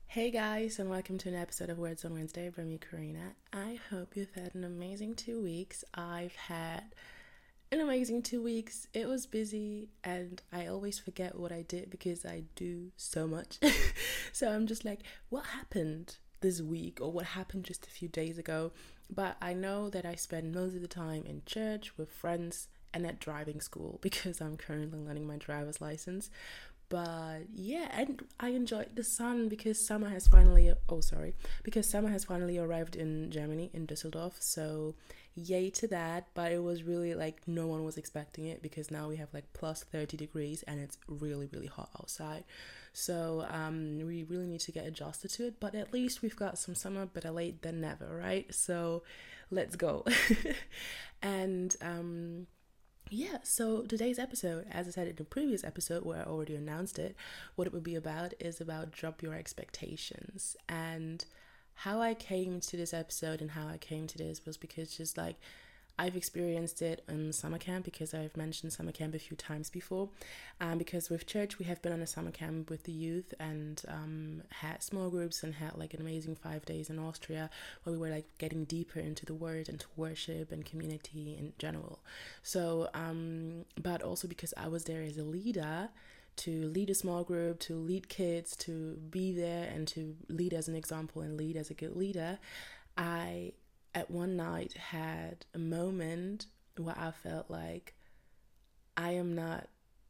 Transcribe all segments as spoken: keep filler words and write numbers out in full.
Hey guys, and welcome to an episode of Words on Wednesday by me, Karina. I hope you've had an amazing two weeks. I've had an amazing two weeks. It was busy, and I always forget what I did because I do so much. So I'm just like, what happened this week, or what happened just a few days ago? But I know that I spend most of the time in church with friends and at driving school because I'm currently learning my driver's license. But yeah, and I enjoyed the sun because summer has finally oh sorry because summer has finally arrived in Germany, in Düsseldorf. So yay to that. But it was really like no one was expecting it because now we have like plus thirty degrees and it's really really hot outside. So um we really need to get adjusted to it, but at least we've got some summer. Better late than never, right? So let's go. and um yeah, so today's episode, as I said in the previous episode where I already announced it, what it would be about is about drop your expectations. And how I came to this episode and how I came to this was because just like I've experienced it in summer camp because I've mentioned summer camp a few times before. Um, because with church, we have been on a summer camp with the youth and um, had small groups and had like an amazing five days in Austria where we were like getting deeper into the word and to worship and community in general. So, um, but also because I was there as a leader, to lead a small group, to lead kids, to be there and to lead as an example and lead as a good leader, I at one night had a moment where I felt like I am not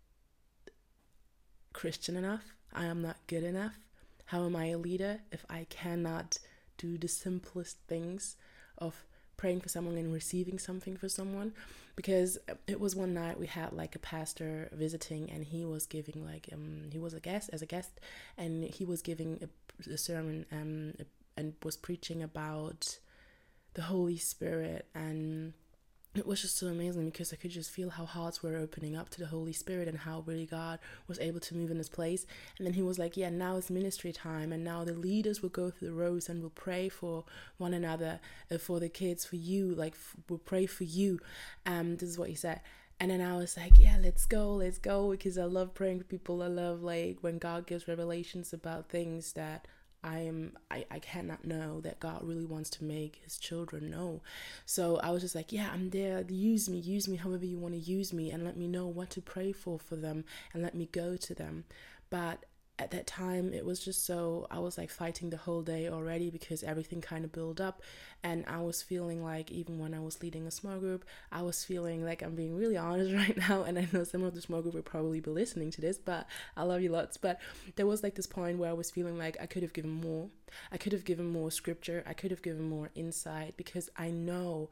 Christian enough. I am not good enough. How am I a leader if I cannot do the simplest things of praying for someone and receiving something for someone? Because it was one night we had like a pastor visiting and he was giving like um he was a guest as a guest and he was giving a, a sermon um and was preaching about the Holy Spirit, and it was just so amazing because I could just feel how hearts were opening up to the Holy Spirit and how really God was able to move in this place. And then he was like, yeah, now it's ministry time, and now the leaders will go through the rows and will pray for one another, uh, for the kids, for you, like f- we'll pray for you. Um, this is what he said. And then I was like, yeah, let's go, let's go, because I love praying for people. I love like when God gives revelations about things that I am I, I cannot know that God really wants to make his children know. So I was just like, yeah, I'm there. Use me, use me however you want to use me, and let me know what to pray for for them and let me go to them. But at that time it was just so I was like fighting the whole day already because everything kind of built up, and I was feeling like even when I was leading a small group, I was feeling like, I'm being really honest right now, and I know some of the small group will probably be listening to this, but I love you lots. But there was like this point where I was feeling like I could have given more. I could have given more scripture. I could have given more insight because I know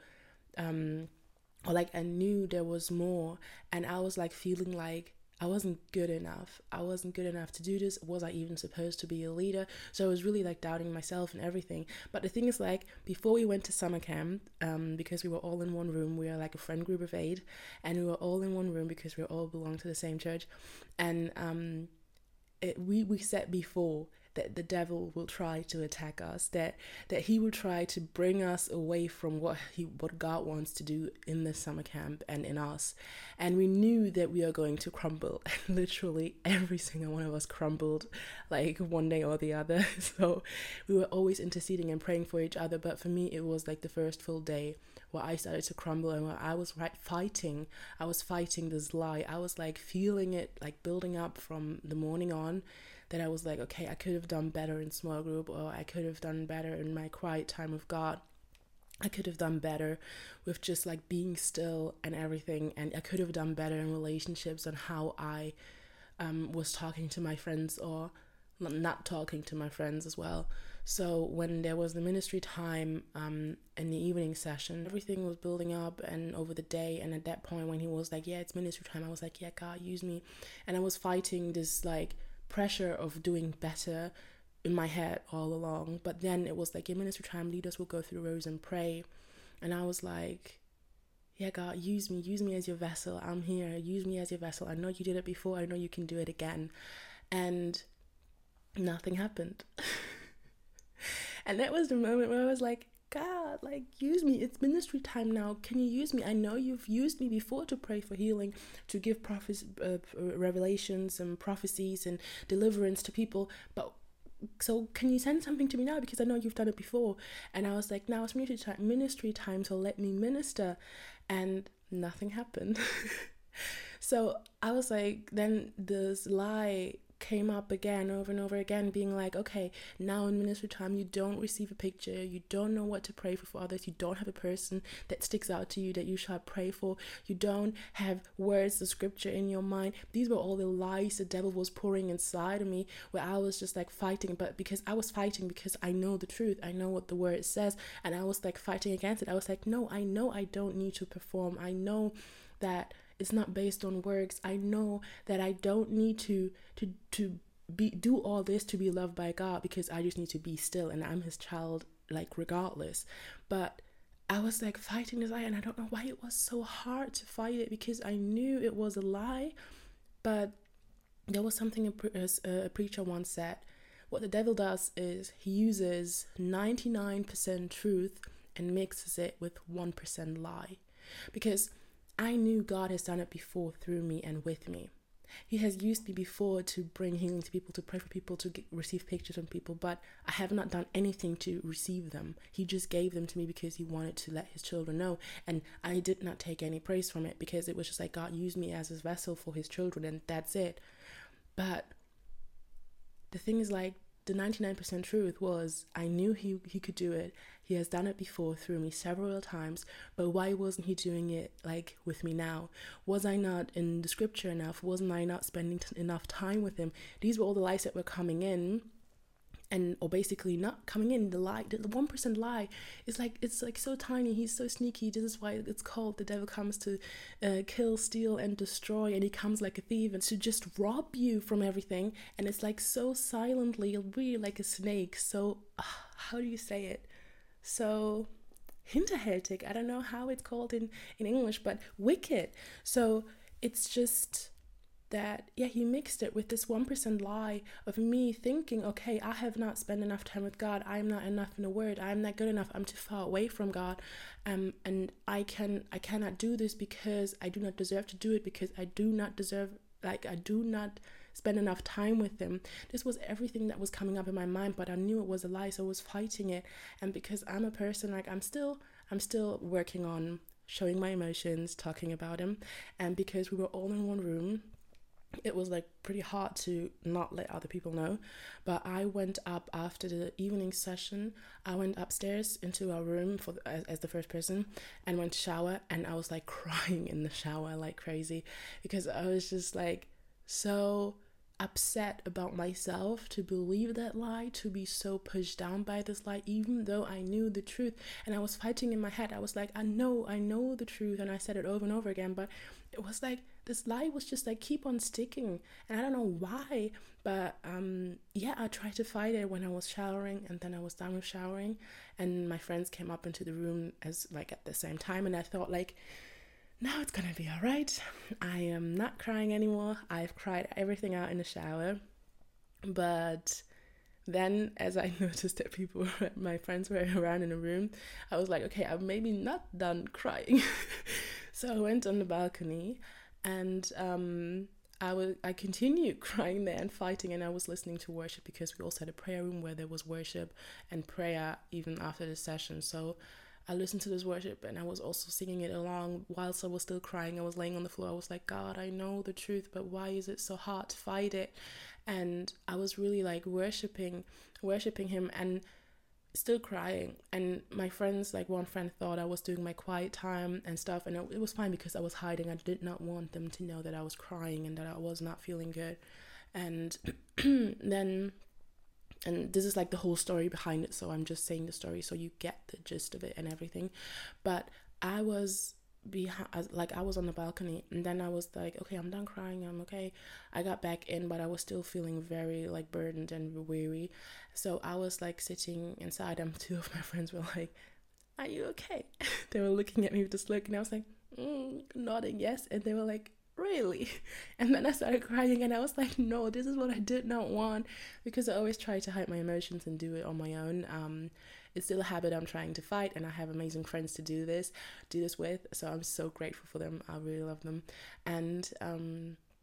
um or like I knew there was more, and I was like feeling like I wasn't good enough. I wasn't good enough to do this. Was I even supposed to be a leader? So I was really like doubting myself and everything. But the thing is, like, before we went to summer camp, um, because we were all in one room, we were like a friend group of eight, and we were all in one room because we all belong to the same church. And um, it, we we said before that the devil will try to attack us, that that he will try to bring us away from what he what God wants to do in the summer camp and in us. And we knew that we are going to crumble, and literally every single one of us crumbled like one day or the other. So we were always interceding and praying for each other, but for me it was like the first full day where I started to crumble and where I was right fighting I was fighting this lie. I was like feeling it like building up from the morning on, that I was like, okay, I could have done better in small group, or I could have done better in my quiet time with God. I could have done better with just like being still and everything, and I could have done better in relationships on how I um, was talking to my friends or not talking to my friends as well. So when there was the ministry time um, in the evening session, everything was building up and over the day. And at that point when he was like, yeah, it's ministry time, I was like, yeah, God, use me. And I was fighting this like pressure of doing better in my head all along. But then it was like, in ministry time, leaders will go through rows and pray. And I was like, yeah, God, use me, use me as your vessel. I'm here, use me as your vessel. I know you did it before, I know you can do it again. And nothing happened. And that was the moment where I was like, God, like, use me. It's ministry time now. Can you use me? I know you've used me before to pray for healing, to give prophes- uh, revelations and prophecies and deliverance to people, but so can you send something to me now, because I know you've done it before. And I was like, now it's ministry time, ministry time, so let me minister. And nothing happened. So I was like, then this lie came up again over and over again, being like, okay, now in ministry time, you don't receive a picture, you don't know what to pray for for others, you don't have a person that sticks out to you that you shall pray for, you don't have words of scripture in your mind. These were all the lies the devil was pouring inside of me, where I was just like fighting. But because I was fighting, because I know the truth, I know what the word says, and I was like fighting against it. I was like, no, I know I don't need to perform. I know that it's not based on works. I know that I don't need to to to be do all this to be loved by God, because I just need to be still and I'm his child, like regardless. But I was like fighting this lie, and I don't know why it was so hard to fight it, because I knew it was a lie. But there was something a, pre- a preacher once said. What the devil does is he uses ninety-nine percent truth and mixes it with one percent lie. Because I knew God has done it before through me and with me. He has used me before to bring healing to people, to pray for people, to get, receive pictures from people, but I have not done anything to receive them. He just gave them to me because he wanted to let his children know, and I did not take any praise from it, because it was just like God used me as his vessel for his children, and that's it. But the thing is, like, the ninety-nine percent truth was, I knew he, he could do it. He has done it before through me several times, but why wasn't he doing it like with me now? Was I not in the scripture enough? Wasn't I not spending t- enough time with him? These were all the lies that were coming in, and or basically not coming in. The lie, the one percent lie, is like, it's like so tiny. He's so sneaky. This is why it's called the devil comes to uh, kill, steal, and destroy, and he comes like a thief and to just rob you from everything. And it's like so silently, really like a snake. So uh, how do you say it? So hinterhältig, I don't know how it's called in, in English, but wicked. So it's just that, yeah, he mixed it with this one percent lie of me thinking, okay, I have not spent enough time with God, I'm not enough in the word, I'm not good enough, I'm too far away from God, um, and I can I cannot do this because I do not deserve to do it, because I do not deserve, like, I do not spend enough time with him. This was everything that was coming up in my mind, but I knew it was a lie, so I was fighting it. And because I'm a person, like, I'm still I'm still working on showing my emotions, talking about him, and because we were all in one room, it was like pretty hard to not let other people know. But I went up after the evening session, I went upstairs into our room for the, as, as the first person, and went to shower, and I was like crying in the shower like crazy, because I was just like so upset about myself to believe that lie, to be so pushed down by this lie, even though I knew the truth. And I was fighting in my head. I was like, I know I know the truth, and I said it over and over again, but it was like this lie was just like keep on sticking, and I don't know why. But um yeah, I tried to fight it when I was showering, and then I was done with showering, and my friends came up into the room as like at the same time, and I thought, like, now it's gonna be all right. I am not crying anymore. I've cried everything out in the shower. But then, as I noticed that people, my friends were around in the room, I was like, okay, I'm maybe not done crying. So I went on the balcony, and um, I was I continued crying there and fighting, and I was listening to worship, because we also had a prayer room where there was worship and prayer even after the session. So I listened to this worship, and I was also singing it along whilst I was still crying. I was laying on the floor. I was like, God, I know the truth, but why is it so hard to fight it? And I was really like worshiping, worshiping him, and still crying. And my friends, like one friend thought I was doing my quiet time and stuff, and it, it was fine because I was hiding. I did not want them to know that I was crying and that I was not feeling good. And then and this is like the whole story behind it, so I'm just saying the story so you get the gist of it and everything. But I was behind, like I was on the balcony, and then I was like, okay, I'm done crying, I'm okay. I got back in, but I was still feeling very like burdened and weary, so I was like sitting inside, and two of my friends were like, are you okay? They were looking at me with this look, and I was like, mm, nodding yes, and they were like, really? And then I started crying, and I was like, no, this is what I did not want, because I always try to hide my emotions and do it on my own. Um, it's still a habit I'm trying to fight, and I have amazing friends to do this, do this with, so I'm so grateful for them. I really love them. And um,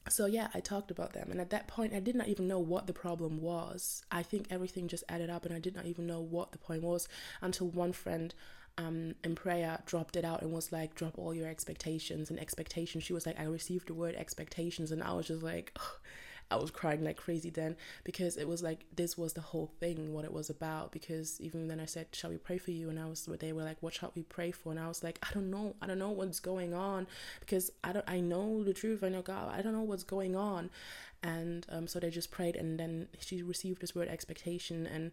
So yeah, I talked about them, and at that point I did not even know what the problem was. I think everything just added up, and I did not even know what the point was until one friend um in prayer dropped it out and was like, drop all your expectations and expectations. She was like, I received the word expectations, and I was just like, ugh. I was crying like crazy then, because it was like, this was the whole thing, what it was about. Because even then I said, shall we pray for you? And I was, they were like, what shall we pray for? And I was like, I don't know. I don't know what's going on, because I don't, I know the truth. I know God. I don't know what's going on. And um, so they just prayed, and then she received this word expectation. And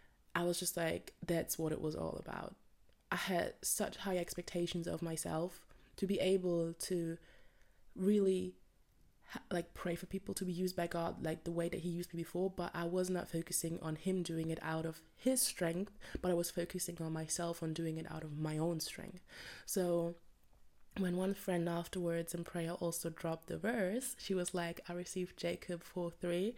I was just like, that's what it was all about. I had such high expectations of myself to be able to really like pray for people to be used by God like the way that he used me before, but I was not focusing on him doing it out of his strength, but I was focusing on myself, on doing it out of my own strength. So when one friend afterwards in prayer also dropped the verse, she was like, I received Jacob four three,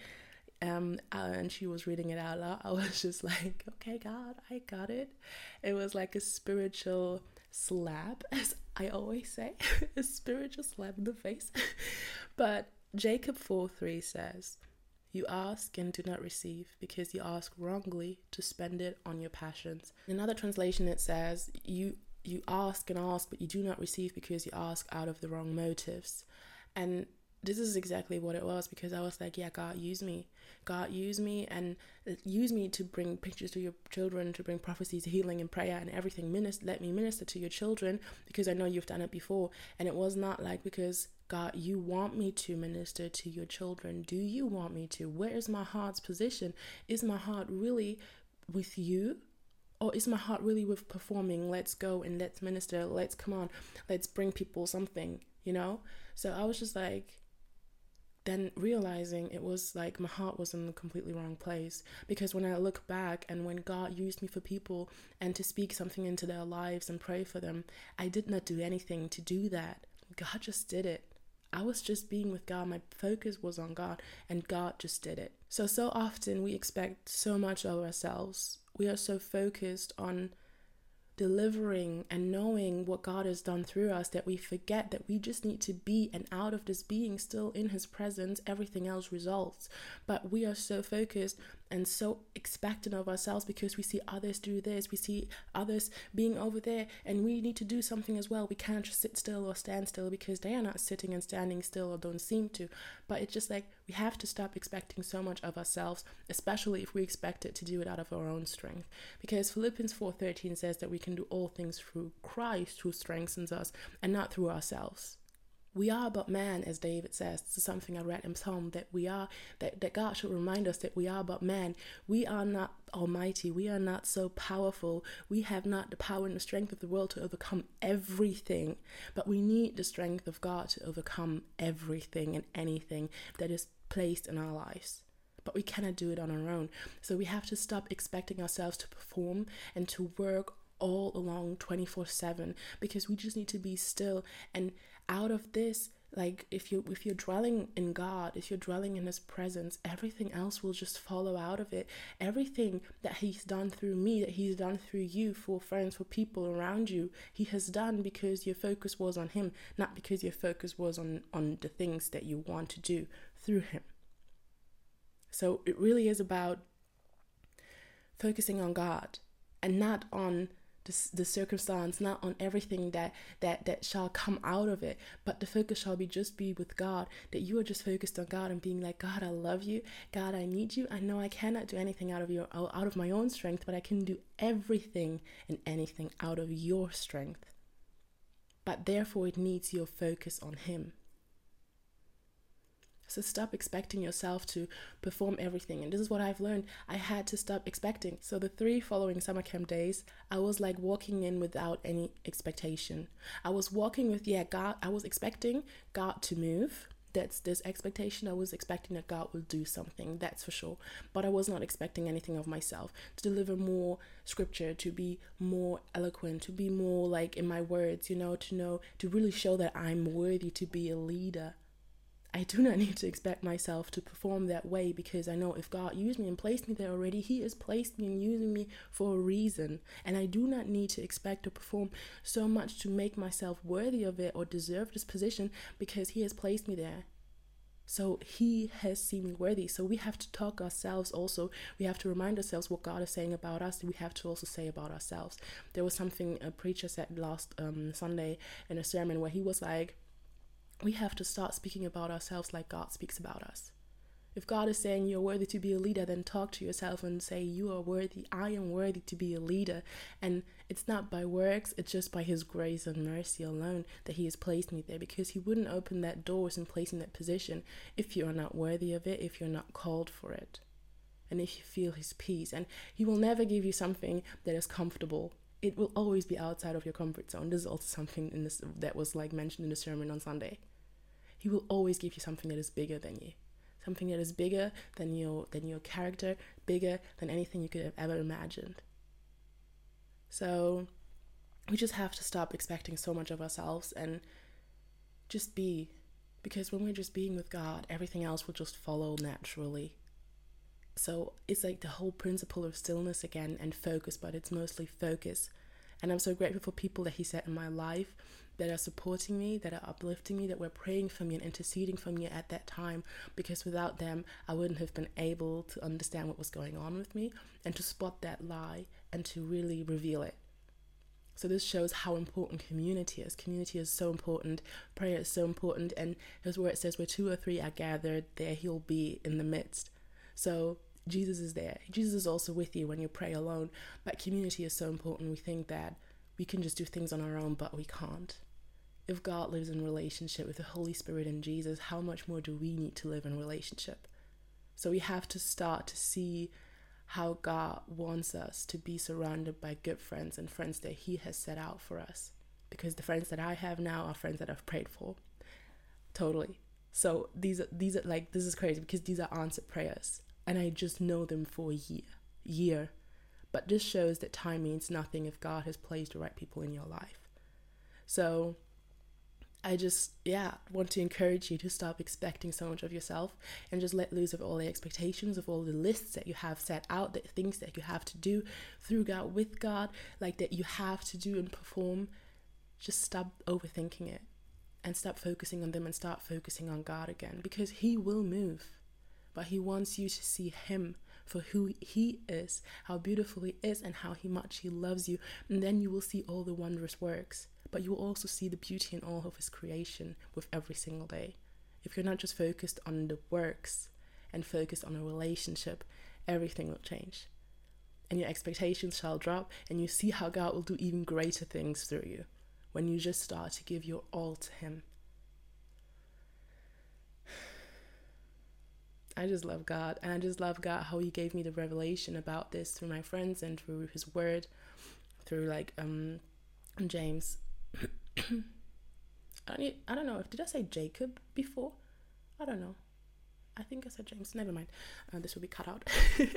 um and she was reading it out loud. I was just like, okay God, I got it. It was like a spiritual slap, as I always say, a spiritual slap in the face. But Jacob four three says, you ask and do not receive, because you ask wrongly to spend it on your passions. In another translation it says, you you ask and ask, but you do not receive because you ask out of the wrong motives. And this is exactly what it was, because I was like, yeah, God, use me. God, use me, and use me to bring pictures to your children, to bring prophecies, healing, and prayer and everything. Minister, let me minister to your children, because I know you've done it before. And it was not like, because God, you want me to minister to your children. Do you want me to? Where is my heart's position? Is my heart really with you? Or is my heart really with performing? Let's go and let's minister. Let's come on. Let's bring people something, you know? So I was just like, then realizing it was like my heart was in the completely wrong place. Because when I look back, and when God used me for people and to speak something into their lives and pray for them, I did not do anything to do that. God just did it. I was just being with God. My focus was on God, and God just did it. So, so often we expect so much of ourselves. We are so focused on delivering and knowing what God has done through us that we forget that we just need to be, and out of this being still in his presence, everything else results. But we are so focused and so expectant of ourselves because we see others do this, we see others being over there, and we need to do something as well. We can't just sit still or stand still, because they are not sitting and standing still, or don't seem to. But it's just like, we have to stop expecting so much of ourselves, especially if we expect it to do it out of our own strength. Because Philippians four thirteen says that we can do all things through Christ who strengthens us, and not through ourselves. We are but man, as David says. This is something I read in Psalm, that we are, that, that God should remind us that we are but man. We are not almighty. We are not so powerful. We have not the power and the strength of the world to overcome everything. But we need the strength of God to overcome everything and anything that is placed in our lives. But we cannot do it on our own. So we have to stop expecting ourselves to perform and to work all along twenty-four seven, because we just need to be still. And out of this, like, if you if you're dwelling in God, if you're dwelling in his presence, everything else will just follow out of it. Everything that he's done through me, that he's done through you, for friends, for people around you, he has done because your focus was on him, not because your focus was on on the things that you want to do through him. So it really is about focusing on God, and not on the, the circumstance, not on everything that, that, that shall come out of it, but the focus shall be just be with God, that you are just focused on God and being like, God, I love you. God, I need you. I know I cannot do anything out of your out of my own strength, but I can do everything and anything out of your strength. But therefore it needs your focus on him. So stop expecting yourself to perform everything. And this is what I've learned. I had to stop expecting. So the three following summer camp days, I was like walking in without any expectation. I was walking with, yeah, God, I was expecting God to move. That's this expectation. I was expecting that God will do something, that's for sure. But I was not expecting anything of myself, to deliver more scripture, to be more eloquent, to be more like in my words, you know, to know, to really show that I'm worthy to be a leader. I do not need to expect myself to perform that way, because I know if God used me and placed me there already, he has placed me and using me for a reason. And I do not need to expect to perform so much to make myself worthy of it or deserve this position, because he has placed me there. So he has seen me worthy. So we have to talk ourselves also. We have to remind ourselves what God is saying about us. We have to also say about ourselves. There was something a preacher said last um, Sunday in a sermon where he was like, we have to start speaking about ourselves like God speaks about us. If God is saying you're worthy to be a leader, then talk to yourself and say, you are worthy. I am worthy to be a leader. And it's not by works, it's just by his grace and mercy alone that he has placed me there, because he wouldn't open that doors and place in that position if you are not worthy of it, if you're not called for it, and if you feel his peace. And he will never give you something that is comfortable. It will always be outside of your comfort zone. This is also something in this that was like mentioned in the sermon on Sunday. He will always give you something that is bigger than you. Something that is bigger than your than your character, bigger than anything you could have ever imagined. So we just have to stop expecting so much of ourselves and just be. Because when we're just being with God, everything else will just follow naturally. So it's like the whole principle of stillness again and focus, but it's mostly focus. And I'm so grateful for people that he set in my life that are supporting me, that are uplifting me, that were praying for me and interceding for me at that time, because without them, I wouldn't have been able to understand what was going on with me and to spot that lie and to really reveal it. So this shows how important community is. Community is so important. Prayer is so important. And his word says, where two or three are gathered, there he'll be in the midst. So Jesus is there. Jesus is also with you when you pray alone. But community is so important. We think that we can just do things on our own, but we can't. If God lives in relationship with the Holy Spirit and Jesus, how much more do we need to live in relationship? So we have to start to see how God wants us to be surrounded by good friends and friends that he has set out for us. Because the friends that I have now are friends that I've prayed for. Totally. So these are, these are like, this is crazy because these are answered prayers. And I just know them for a year. Year. But this shows that time means nothing if God has placed the right people in your life. So I just, yeah, want to encourage you to stop expecting so much of yourself and just let loose of all the expectations, of all the lists that you have set out, the things that you have to do through God, with God, like that you have to do and perform. Just stop overthinking it and stop focusing on them and start focusing on God again, because he will move, but he wants you to see him for who he is, how beautiful he is, and how he much he loves you. And then you will see all the wondrous works, but you will also see the beauty in all of his creation with every single day. If you're not just focused on the works and focused on a relationship, everything will change. And your expectations shall drop, and you see how God will do even greater things through you when you just start to give your all to him. I just love God, and I just love God how he gave me the revelation about this through my friends and through his word, through like um James. I don't need, I don't know if did I say Jacob before? I don't know. I think I said James. Never mind. Uh, this will be cut out.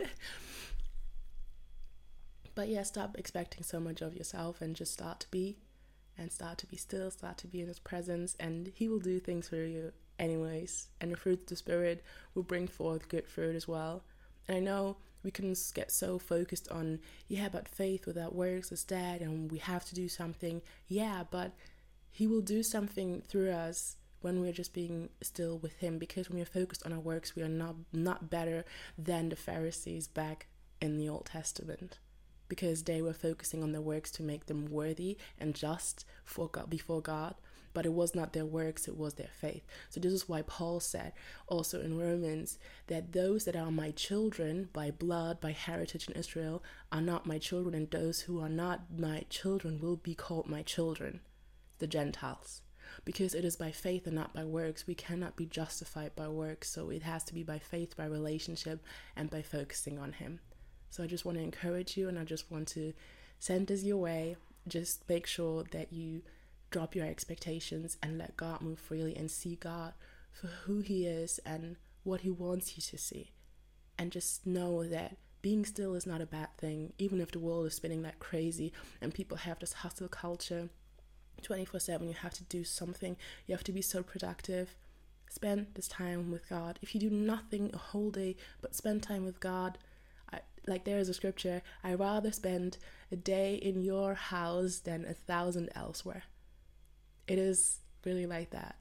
But yeah, stop expecting so much of yourself and just start to be, and start to be still, start to be in his presence, and he will do things for you anyways, and the fruit of the Spirit will bring forth good fruit as well. And I know we can get so focused on, yeah, but faith without works is dead and we have to do something. Yeah, but he will do something through us when we're just being still with him, because when we're focused on our works, we are not not better than the Pharisees back in the Old Testament, because they were focusing on their works to make them worthy and just for God, before God. But it was not their works, it was their faith. So this is why Paul said also in Romans that those that are my children by blood, by heritage in Israel, are not my children, and those who are not my children will be called my children, the Gentiles. Because it is by faith and not by works. We cannot be justified by works, so it has to be by faith, by relationship, and by focusing on him. So I just want to encourage you, and I just want to send this your way. Just make sure that you drop your expectations and let God move freely and see God for who he is and what he wants you to see. And just know that being still is not a bad thing, even if the world is spinning like crazy and people have this hustle culture twenty-four seven. You have to do something, you have to be so productive. Spend this time with God. If you do nothing a whole day but spend time with God, I, like there is a scripture, I rather spend a day in your house than a thousand elsewhere. It is really like that.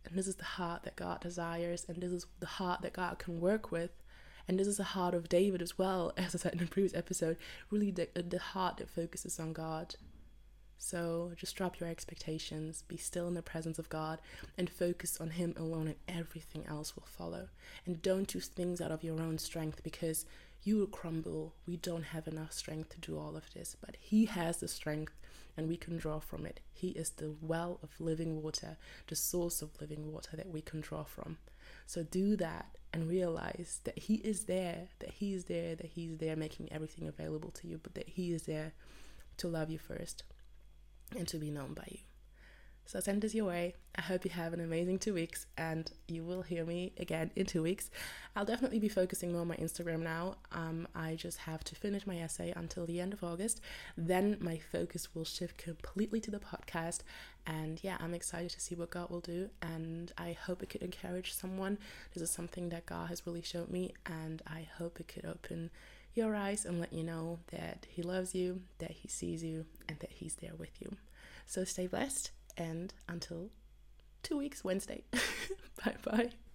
and this is the heart that God desires, and this is the heart that God can work with. And this is the heart of David as well, as I said in the previous episode, really the, the heart that focuses on God. So just drop your expectations, be still in the presence of God, and focus on Him alone, and everything else will follow. And don't do things out of your own strength, because you will crumble. We don't have enough strength to do all of this, but He has the strength, and we can draw from it. He is the well of living water, the source of living water that we can draw from. So do that and realize that He is there, that He is there, that He's there making everything available to you, but that He is there to love you first and to be known by you. So send this your way. I hope you have an amazing two weeks and you will hear me again in two weeks. I'll definitely be focusing more on my Instagram now. Um, I just have to finish my essay until the end of August. Then my focus will shift completely to the podcast. And yeah, I'm excited to see what God will do. And I hope it could encourage someone. This is something that God has really showed me. And I hope it could open your eyes and let you know that He loves you, that He sees you, and that He's there with you. So stay blessed. And until two weeks, Wednesday. Bye bye.